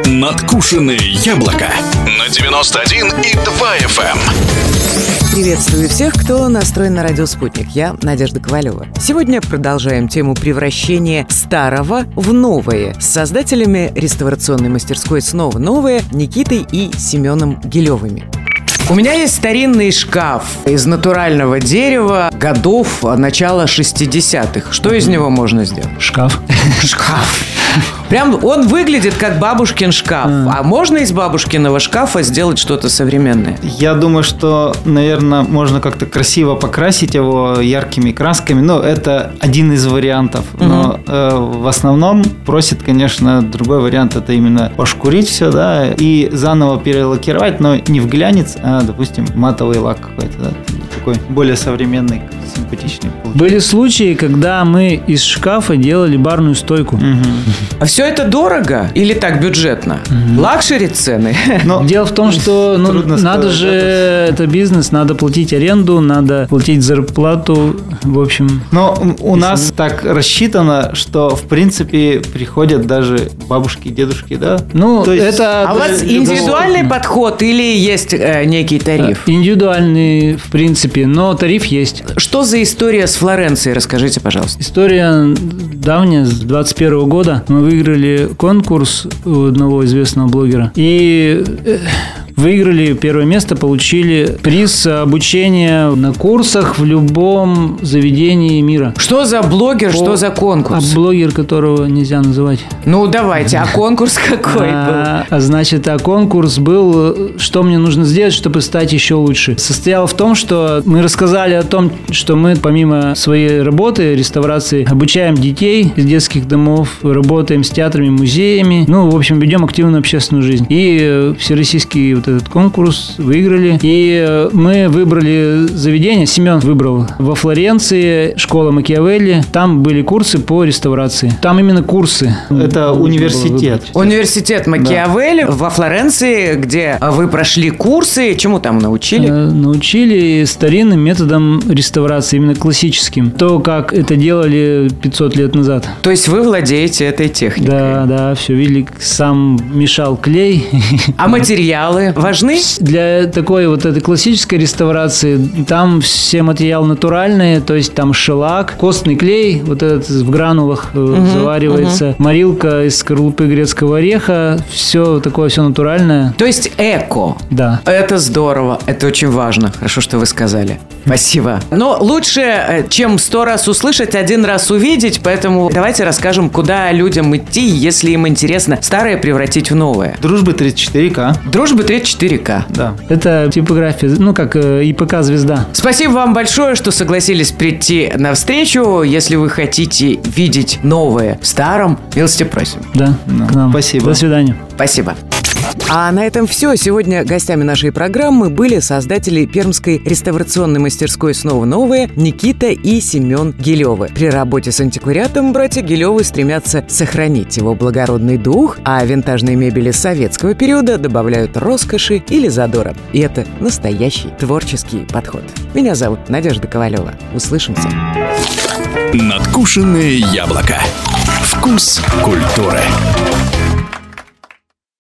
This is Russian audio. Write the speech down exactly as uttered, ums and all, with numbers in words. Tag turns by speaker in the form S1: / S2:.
S1: Надкушенное яблоко на девяносто один и два эф эм.
S2: Приветствую всех, кто настроен на радио «Спутник». Я Надежда Ковалева. Сегодня продолжаем тему превращения старого в новое с создателями реставрационной мастерской «Снова новое» Никитой и Семеном Гилевыми. У меня есть старинный шкаф из натурального дерева годов начала шестидесятых. Что из него можно сделать?
S3: Шкаф.
S2: Шкаф. Прям он выглядит как бабушкин шкаф. А можно из бабушкиного шкафа сделать что-то современное?
S3: Я думаю, что, наверное, можно как-то красиво покрасить его яркими красками. Ну, это один из вариантов. Но угу. э, в основном просит, конечно, другой вариант. Это именно пошкурить все, да, и заново перелакировать, но не в глянец, а, допустим, матовый лак какой-то, да, такой более современный, симпатичный.
S4: Были случаи, когда мы из шкафа делали барную стойку.
S3: Угу.
S2: А все это дорого или так бюджетно? Угу. Лакшери цены?
S4: Но дело в том, что ну, надо же, это бизнес, надо платить аренду, надо платить зарплату, в общем.
S3: Но у нас так рассчитано, что в принципе приходят даже бабушки, дедушки, да?
S4: Ну,
S3: то есть...
S4: это...
S2: А у вас индивидуальный да. подход или есть э, некий тариф?
S4: Индивидуальный, в принципе, но тариф есть.
S2: Что за история с Флоренцией? Расскажите, пожалуйста.
S4: История давняя, с двадцать первого года. Мы выиграли конкурс у одного известного блогера. И... выиграли первое место, получили приз обучения на курсах в любом заведении мира.
S2: Что за блогер, По... что за конкурс?
S4: А блогер, которого нельзя называть.
S2: Ну, давайте, а конкурс какой
S4: а,
S2: был?
S4: А значит, а конкурс был, что мне нужно сделать, чтобы стать еще лучше. Состоял в том, что мы рассказали о том, что мы помимо своей работы, реставрации, обучаем детей из детских домов, работаем с театрами, музеями, ну, в общем, ведем активную общественную жизнь. И всероссийский вот этот конкурс выиграли. И мы выбрали заведение, Семен выбрал во Флоренции, школа Макиавелли. Там были курсы по реставрации. Там именно курсы.
S3: Это университет.
S2: Университет Макиавелли да. во Флоренции, где вы прошли курсы. Чему там научили?
S4: Научили старинным методом реставрации, именно классическим. То, как это делали пятьсот лет назад.
S2: То есть вы владеете этой техникой?
S4: Да, да, все видели. Сам мешал клей.
S2: А материалы важны?
S4: Для такой вот этой классической реставрации там все материалы натуральные, то есть там шелак, костный клей, вот этот в гранулах угу, заваривается, угу. морилка из скорлупы грецкого ореха, все такое, все натуральное.
S2: То есть эко?
S4: Да.
S2: Это здорово, это очень важно, хорошо, что вы сказали. Спасибо. Но лучше, чем сто раз услышать, один раз увидеть, поэтому давайте расскажем, куда людям идти, если им интересно старое превратить в новое.
S3: Дружбы тридцать четыре ка.
S2: Дружбы тридцать четыре ка.
S4: Да. Это типография, ну как и пэ ка «Звезда».
S2: Спасибо вам большое, что согласились прийти навстречу. Если вы хотите видеть новое в старом, милости просим.
S4: Да,
S3: к нам. Спасибо.
S4: До свидания.
S2: Спасибо. А на этом все. Сегодня гостями нашей программы были создатели пермской реставрационной мастерской «Снова новое» Никита и Семен Гилевы. При работе с антиквариатом братья Гилевы стремятся сохранить его благородный дух, а винтажной мебели советского периода добавляют роскоши или задора. И это настоящий творческий подход. Меня зовут Надежда Ковалева. Услышимся.
S1: Надкушенное яблоко. Вкус культуры.